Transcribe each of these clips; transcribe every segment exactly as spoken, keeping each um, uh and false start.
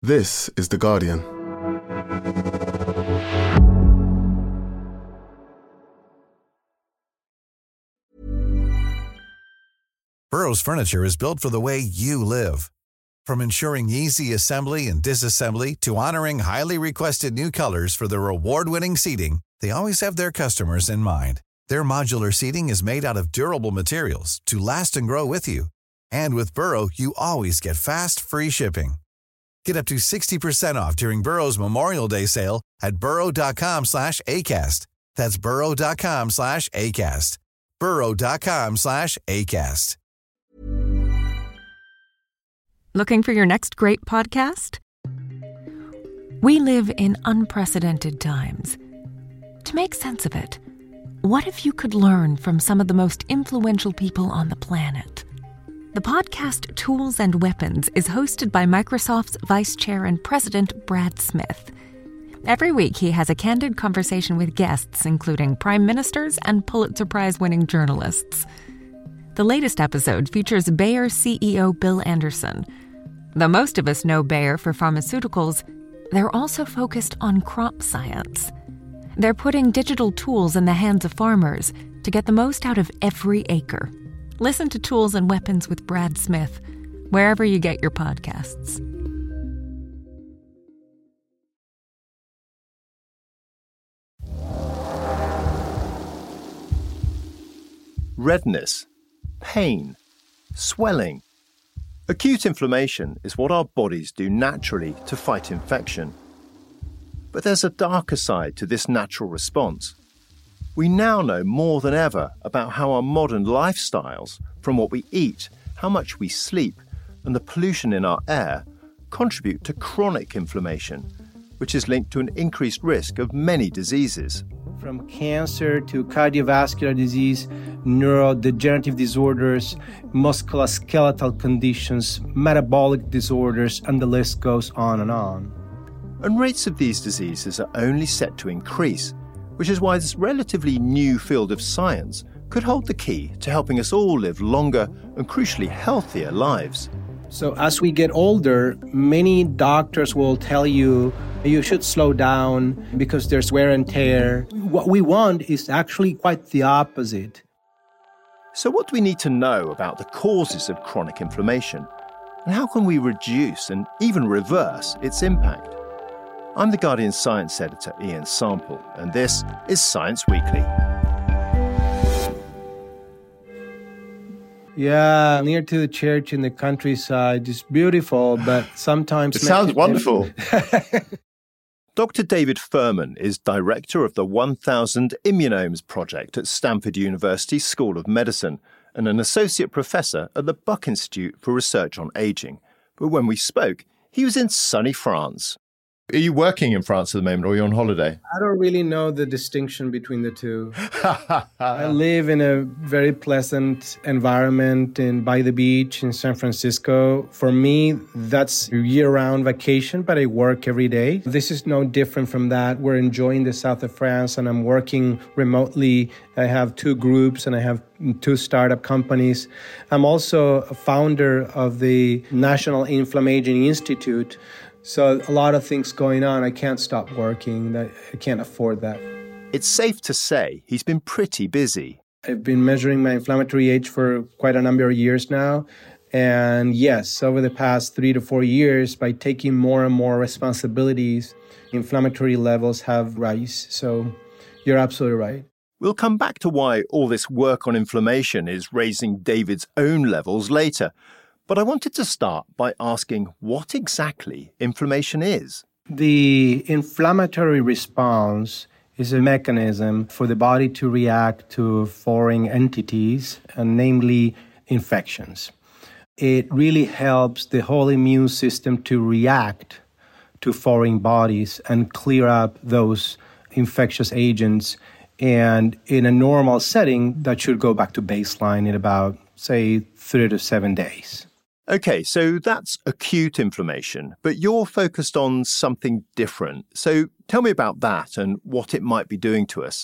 This is The Guardian. Burrow's furniture is built for the way you live. From ensuring easy assembly and disassembly to honoring highly requested new colors for their award-winning seating, they always have their customers in mind. Their modular seating is made out of durable materials to last and grow with you. And with Burrow, you always get fast, free shipping. Get up to sixty percent off during Burrow's Memorial Day sale at burrow.com slash ACAST. That's burrow.com slash ACAST. burrow.com slash ACAST. Looking for your next great podcast? We live in unprecedented times. To make sense of it, what if you could learn from some of the most influential people on the planet? The podcast Tools and Weapons is hosted by Microsoft's Vice Chair and President Brad Smith. Every week, he has a candid conversation with guests, including prime ministers and Pulitzer Prize-winning journalists. The latest episode features Bayer C E O Bill Anderson. Though most of us know Bayer for pharmaceuticals, they're also focused on crop science. They're putting digital tools in the hands of farmers to get the most out of every acre. Listen to Tools and Weapons with Brad Smith, wherever you get your podcasts. Redness, pain, swelling. Acute inflammation is what our bodies do naturally to fight infection. But there's a darker side to this natural response. We now know more than ever about how our modern lifestyles, from what we eat, how much we sleep, and the pollution in our air, contribute to chronic inflammation, which is linked to an increased risk of many diseases. From cancer to cardiovascular disease, neurodegenerative disorders, musculoskeletal conditions, metabolic disorders, and the list goes on and on. And rates of these diseases are only set to increase, which is why this relatively new field of science could hold the key to helping us all live longer and crucially healthier lives. So as we get older, many doctors will tell you you should slow down because there's wear and tear. What we want is actually quite the opposite. So what do we need to know about the causes of chronic inflammation? And how can we reduce and even reverse its impact? I'm The Guardian science editor Ian Sample, and this is Science Weekly. Yeah, near to the church in the countryside. It's beautiful, but sometimes... It sounds wonderful. Doctor David Furman is director of the one thousand Immunomes Project at Stanford University School of Medicine and an associate professor at the Buck Institute for Research on Aging. But when we spoke, he was in sunny France. Are you working in France at the moment, or are you on holiday? I don't really know the distinction between the two. I live in a very pleasant environment in by the beach in San Francisco. For me, that's a year-round vacation, but I work every day. This is no different from that. We're enjoying the south of France, and I'm working remotely. I have two groups, and I have two startup companies. I'm also a founder of the National Inflammaging Institute. So a lot of things going on. I can't stop working. I can't afford that. It's safe to say he's been pretty busy. I've been measuring my inflammatory age for quite a number of years now. And yes, over the past three to four years, by taking more and more responsibilities, inflammatory levels have risen. So you're absolutely right. We'll come back to why all this work on inflammation is raising David's own levels later. But I wanted to start by asking what exactly inflammation is. The inflammatory response is a mechanism for the body to react to foreign entities, and namely infections. It really helps the whole immune system to react to foreign bodies and clear up those infectious agents. And in a normal setting, that should go back to baseline in about, say, three to seven days. Okay, so that's acute inflammation, but you're focused on something different. So tell me about that and what it might be doing to us.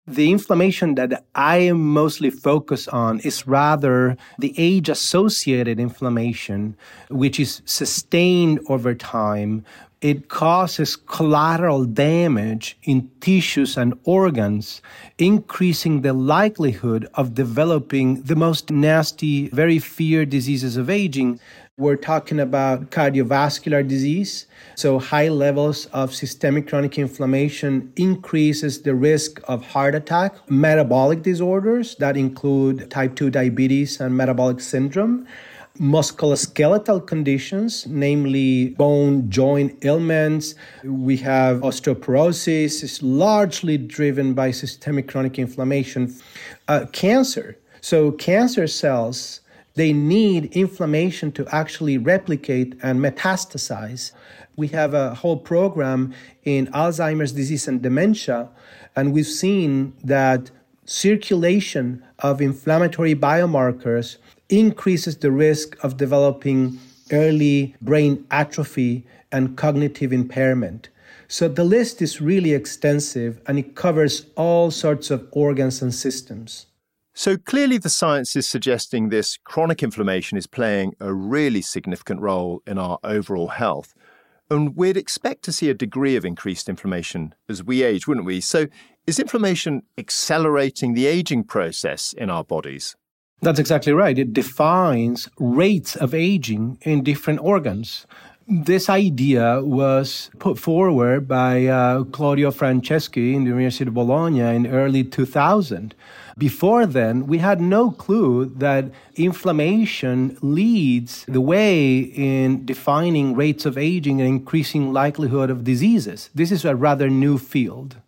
The inflammation that I am mostly focused on is rather the age-associated inflammation, which is sustained over time. It causes collateral damage in tissues and organs, increasing the likelihood of developing the most nasty, very feared diseases of aging. We're talking about cardiovascular disease. So high levels of systemic chronic inflammation increases the risk of heart attack, metabolic disorders that include type two diabetes and metabolic syndrome, musculoskeletal conditions, namely bone joint ailments. We have osteoporosis, is largely driven by systemic chronic inflammation. Uh, cancer. So cancer cells, they need inflammation to actually replicate and metastasize. We have a whole program in Alzheimer's disease and dementia, and we've seen that circulation of inflammatory biomarkers increases the risk of developing early brain atrophy and cognitive impairment. So the list is really extensive, and it covers all sorts of organs and systems. So clearly the science is suggesting this chronic inflammation is playing a really significant role in our overall health. And we'd expect to see a degree of increased inflammation as we age, wouldn't we? So is inflammation accelerating the aging process in our bodies? That's exactly right. It defines rates of aging in different organs. This idea was put forward by uh, Claudio Franceschi in the University of Bologna in early two thousand. Before then, we had no clue that inflammation leads the way in defining rates of aging and increasing likelihood of diseases. This is a rather new field.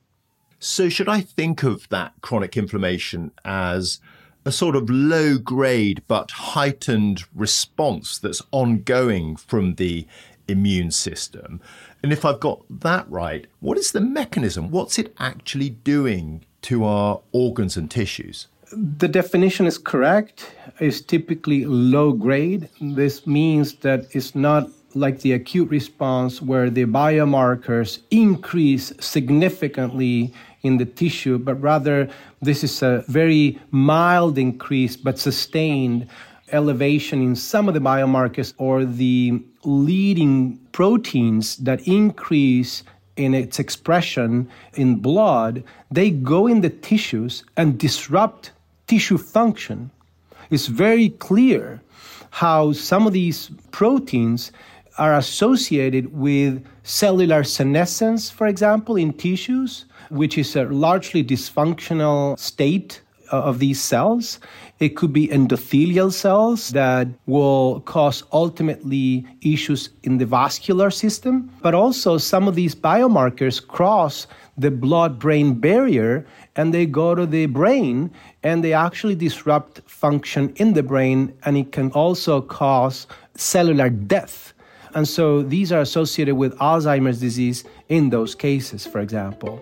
So should I think of that chronic inflammation as a sort of low-grade but heightened response that's ongoing from the immune system? And if I've got that right, what is the mechanism? What's it actually doing to our organs and tissues? The definition is correct. It's typically low grade. This means that it's not like the acute response where the biomarkers increase significantly in the tissue, but rather this is a very mild increase but sustained elevation in some of the biomarkers or the leading proteins that increase in its expression in blood. They go in the tissues and disrupt tissue function. It's very clear how some of these proteins are associated with cellular senescence, for example, in tissues, which is a largely dysfunctional state of these cells. It could be endothelial cells that will cause ultimately issues in the vascular system. But also some of these biomarkers cross the blood-brain barrier and they go to the brain and they actually disrupt function in the brain, and it can also cause cellular death. And so these are associated with Alzheimer's disease in those cases, for example.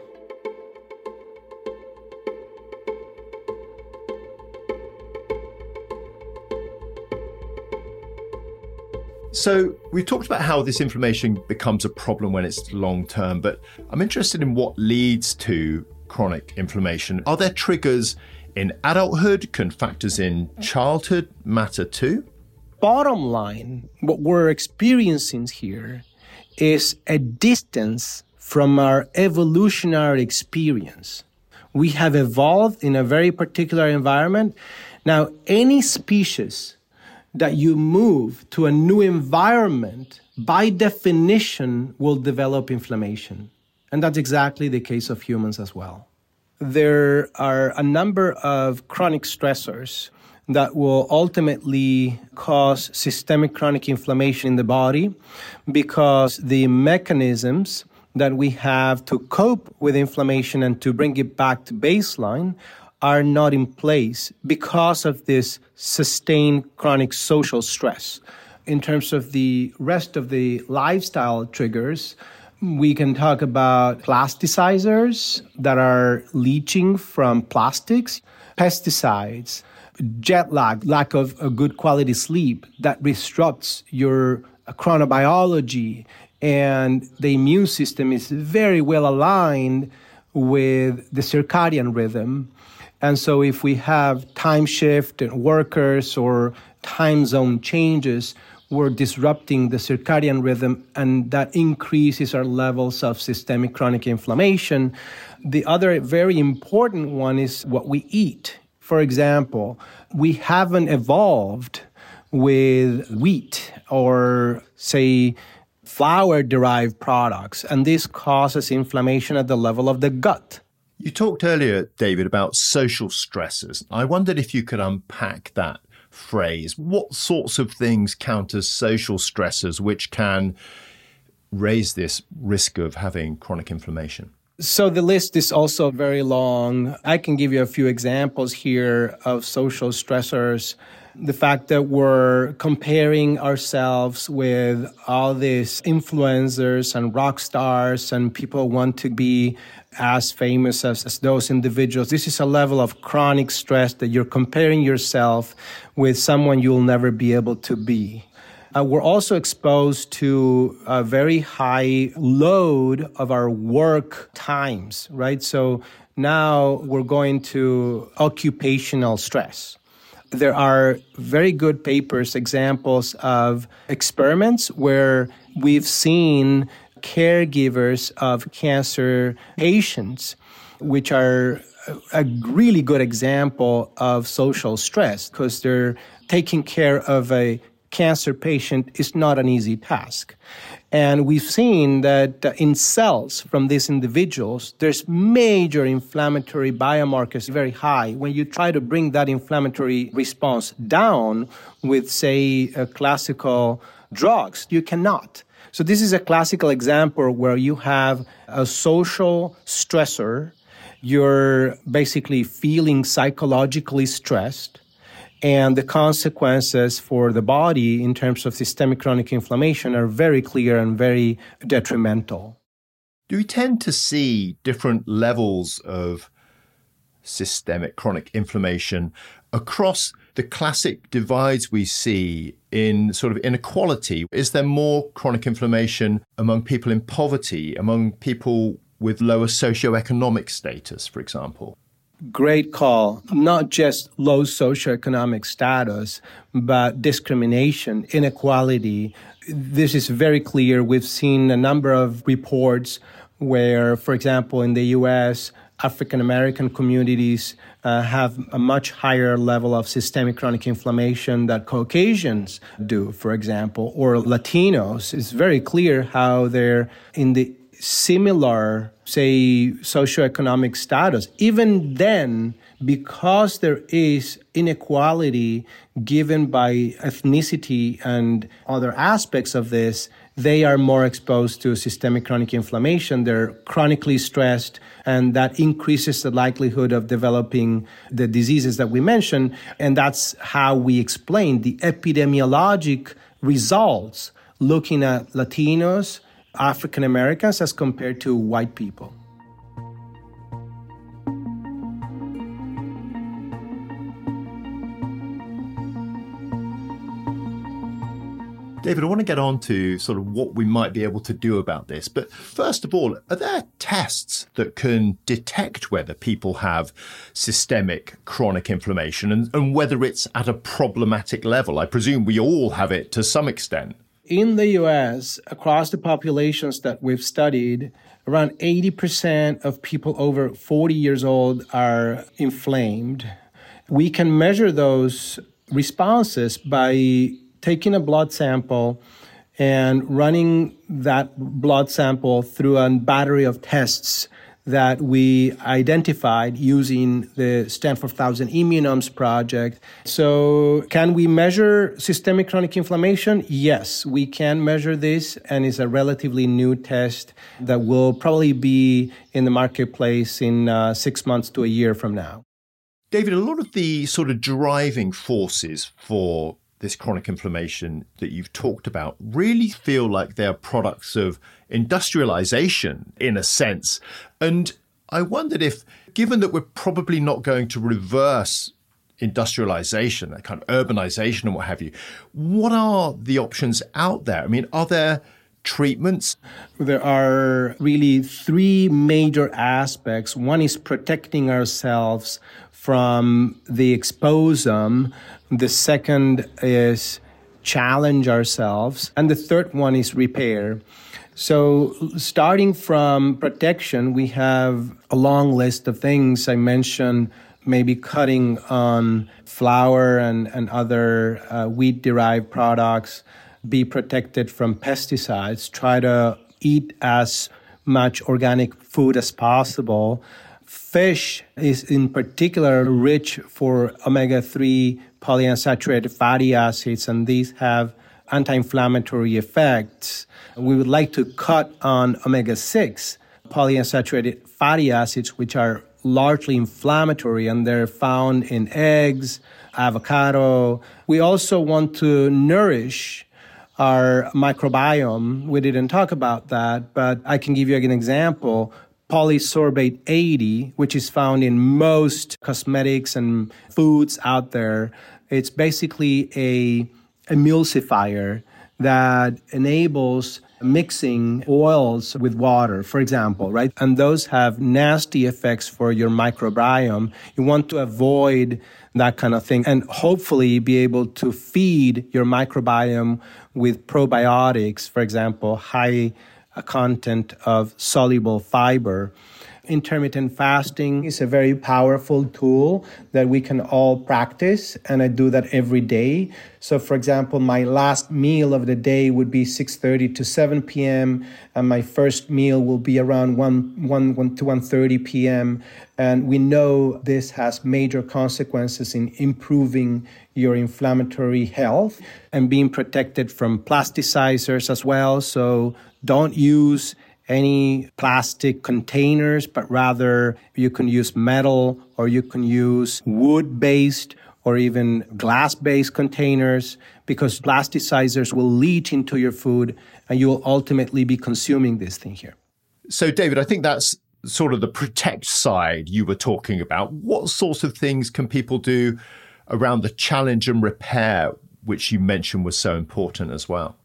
So we've talked about how this inflammation becomes a problem when it's long-term, but I'm interested in what leads to chronic inflammation. Are there triggers in adulthood? Can factors in childhood matter too? Bottom line, what we're experiencing here is a distance from our evolutionary experience. We have evolved in a very particular environment. Now, any species that you move to a new environment, by definition, will develop inflammation. And that's exactly the case of humans as well. There are a number of chronic stressors that will ultimately cause systemic chronic inflammation in the body because the mechanisms that we have to cope with inflammation and to bring it back to baseline are not in place because of this sustained chronic social stress. In terms of the rest of the lifestyle triggers, we can talk about plasticizers that are leaching from plastics, pesticides, jet lag, lack of a good quality sleep that disrupts your chronobiology, and the immune system is very well aligned with the circadian rhythm. And so if we have time shift in workers or time zone changes, we're disrupting the circadian rhythm, and that increases our levels of systemic chronic inflammation. The other very important one is what we eat. For example, we haven't evolved with wheat or, say, flour-derived products, and this causes inflammation at the level of the gut. You talked earlier, David, about social stressors. I wondered if you could unpack that phrase. What sorts of things count as social stressors which can raise this risk of having chronic inflammation? So the list is also very long. I can give you a few examples here of social stressors. The fact that we're comparing ourselves with all these influencers and rock stars and people want to be as famous as, as those individuals. This is a level of chronic stress that you're comparing yourself with someone you'll never be able to be. Uh, we're also exposed to a very high load of our work times, right? So now we're going to occupational stress. There are very good papers, examples of experiments where we've seen caregivers of cancer patients, which are a really good example of social stress because they're taking care of a cancer patient is not an easy task. And we've seen that in cells from these individuals, there's major inflammatory biomarkers very high. When you try to bring that inflammatory response down with, say, uh, classical drugs, you cannot. So this is a classical example where you have a social stressor. You're basically feeling psychologically stressed. And the consequences for the body in terms of systemic chronic inflammation are very clear and very detrimental. Do we tend to see different levels of systemic chronic inflammation across the classic divides we see in sort of inequality? Is there more chronic inflammation among people in poverty, among people with lower socioeconomic status, for example? Great call. Not just low socioeconomic status, but discrimination, inequality. This is very clear. We've seen a number of reports where, for example, in the U S, African American communities uh, have a much higher level of systemic chronic inflammation that Caucasians do, for example, or Latinos. It's very clear how they're in the similar, say, socioeconomic status. Even then, because there is inequality given by ethnicity and other aspects of this, they are more exposed to systemic chronic inflammation. They're chronically stressed, and that increases the likelihood of developing the diseases that we mentioned. And that's how we explain the epidemiologic results looking at Latinos, African Americans as compared to white people. David, I want to get on to sort of what we might be able to do about this. But first of all, are there tests that can detect whether people have systemic chronic inflammation and, and whether it's at a problematic level? I presume we all have it to some extent. In the U S, across the populations that we've studied, around eighty percent of people over forty years old are inflamed. We can measure those responses by taking a blood sample and running that blood sample through a battery of tests that we identified using the Stanford Thousand Immunomes project. So can we measure systemic chronic inflammation? Yes, we can measure this, and it's a relatively new test that will probably be in the marketplace in uh, six months to a year from now. David, a lot of the sort of driving forces for this chronic inflammation that you've talked about really feel like they're products of industrialization in a sense. And I wondered if, given that we're probably not going to reverse industrialization, that kind of urbanization and what have you, what are the options out there? I mean, are there treatments? There are really three major aspects. One is protecting ourselves from the exposum. The second is challenge ourselves. And the third one is repair. So starting from protection, we have a long list of things. I mentioned maybe cutting on flour and, and other uh, wheat-derived products, be protected from pesticides, try to eat as much organic food as possible. Fish is in particular rich for omega three polyunsaturated fatty acids, and these have anti-inflammatory effects. We would like to cut on omega six polyunsaturated fatty acids, which are largely inflammatory, and they're found in eggs, avocado. We also want to nourish our microbiome. We didn't talk about that, but I can give you an example. Polysorbate eighty, which is found in most cosmetics and foods out there. It's basically a emulsifier that enables mixing oils with water, for example, right? And those have nasty effects for your microbiome. You want to avoid that kind of thing and hopefully be able to feed your microbiome with probiotics, for example, high content of soluble fiber. Intermittent fasting is a very powerful tool that we can all practice, and I do that every day. So, for example, my last meal of the day would be six thirty to seven p.m., and my first meal will be around one to one thirty p.m., and we know this has major consequences in improving your inflammatory health and being protected from plasticizers as well. So don't use any plastic containers, but rather you can use metal or you can use wood-based or even glass-based containers, because plasticizers will leach into your food and you will ultimately be consuming this thing here. So, David, I think that's sort of the protect side you were talking about. What sorts of things can people do around the challenge and repair, which you mentioned was so important as well?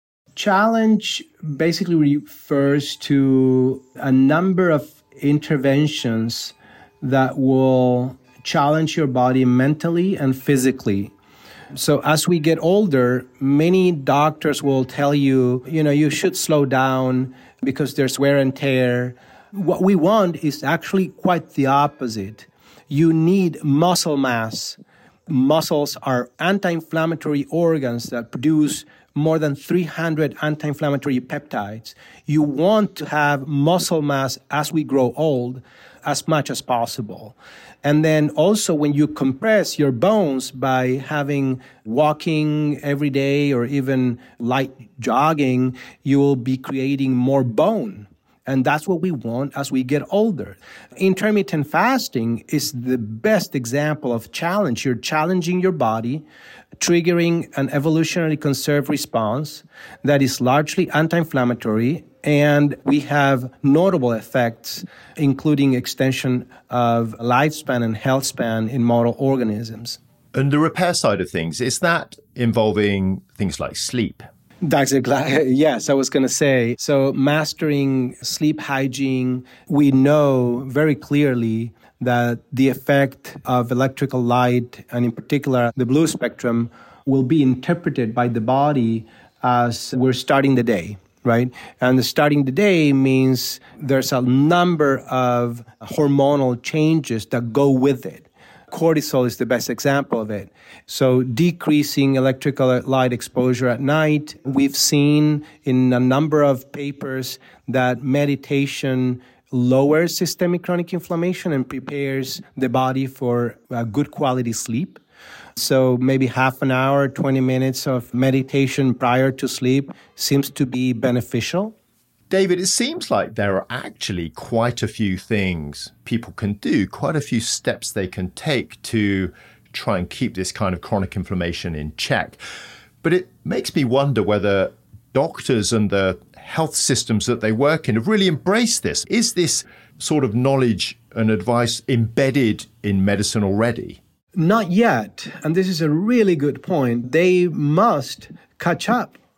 Challenge basically refers to a number of interventions that will challenge your body mentally and physically. So as we get older, many doctors will tell you, you know, you should slow down because there's wear and tear. What we want is actually quite the opposite. You need muscle mass. Muscles are anti-inflammatory organs that produce more than three hundred anti-inflammatory peptides. You want to have muscle mass as we grow old as much as possible. And then also when you compress your bones by having walking every day or even light jogging, you will be creating more bone. And that's what we want as we get older. Intermittent fasting is the best example of challenge. You're challenging your body, triggering an evolutionarily conserved response that is largely anti-inflammatory, and we have notable effects, including extension of lifespan and health span in model organisms. And the repair side of things, is that involving things like sleep? That's exactly, yes, I was going to say. So mastering sleep hygiene, we know very clearly that the effect of electrical light, and in particular the blue spectrum, will be interpreted by the body as we're starting the day, right? And the starting the day means there's a number of hormonal changes that go with it. Cortisol is the best example of it. So decreasing electrical light exposure at night. We've seen in a number of papers that meditation lowers systemic chronic inflammation and prepares the body for a good quality sleep. So maybe half an hour, twenty minutes of meditation prior to sleep seems to be beneficial. David, it seems like there are actually quite a few things people can do, quite a few steps they can take to try and keep this kind of chronic inflammation in check. But it makes me wonder whether doctors and the health systems that they work in have really embraced this. Is this sort of knowledge and advice embedded in medicine already? Not yet. And this is a really good point. They must catch up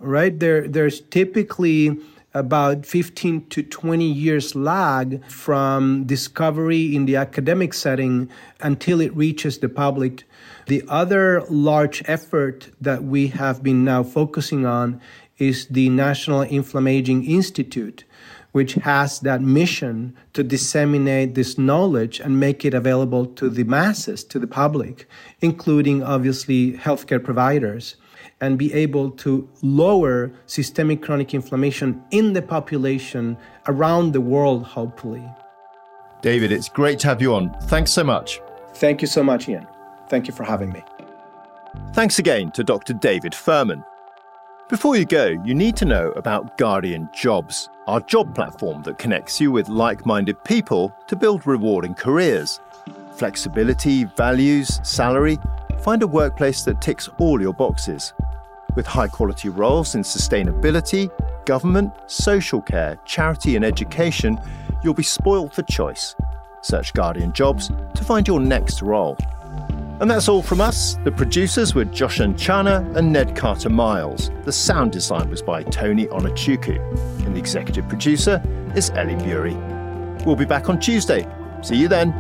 right? There, there's typically about fifteen to twenty years lag from discovery in the academic setting until it reaches the public. The other large effort that we have been now focusing on is the National Inflammaging Institute, which has that mission to disseminate this knowledge and make it available to the masses, to the public, including obviously healthcare providers, and be able to lower systemic chronic inflammation in the population around the world, hopefully. David, it's great to have you on. Thanks so much. Thank you so much, Ian. Thank you for having me. Thanks again to Doctor David Furman. Before you go, you need to know about Guardian Jobs, our job platform that connects you with like-minded people to build rewarding careers. Flexibility, values, salary. Find a workplace that ticks all your boxes. With high-quality roles in sustainability, government, social care, charity and education, you'll be spoiled for choice. Search Guardian Jobs to find your next role. And that's all from us. The producers were Josh Anchana and Ned Carter-Miles. The sound design was by Tony Onachuku. And the executive producer is Ellie Bury. We'll be back on Tuesday. See you then.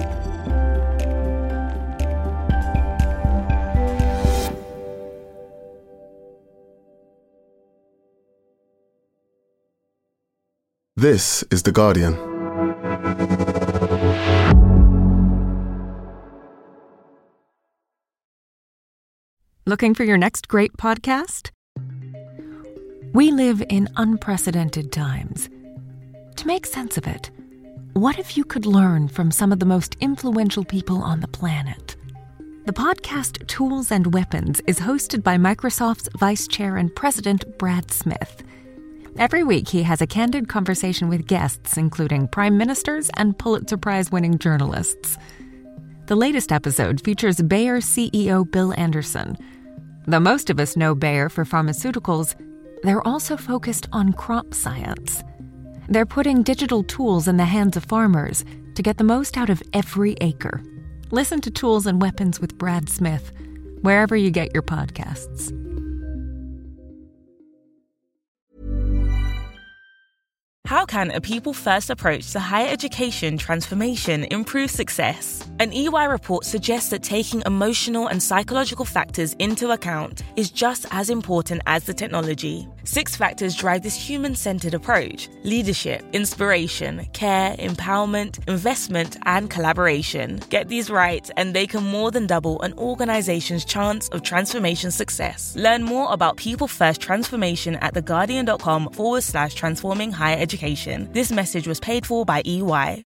This is The Guardian. Looking for your next great podcast? We live in unprecedented times. To make sense of it, what if you could learn from some of the most influential people on the planet? The podcast Tools and Weapons is hosted by Microsoft's Vice Chair and President Brad Smith. Every week, he has a candid conversation with guests, including prime ministers and Pulitzer Prize-winning journalists. The latest episode features Bayer C E O Bill Anderson. Though most of us know Bayer for pharmaceuticals, they're also focused on crop science. They're putting digital tools in the hands of farmers to get the most out of every acre. Listen to Tools and Weapons with Brad Smith, wherever you get your podcasts. How can a people-first approach to higher education transformation improve success? An E Y report suggests that taking emotional and psychological factors into account is just as important as the technology. Six factors drive this human-centered approach: leadership, inspiration, care, empowerment, investment, and collaboration. Get these right, and they can more than double an organization's chance of transformation success. Learn more about people-first transformation at theguardian.com forward slash transforming higher education. This message was paid for by E Y.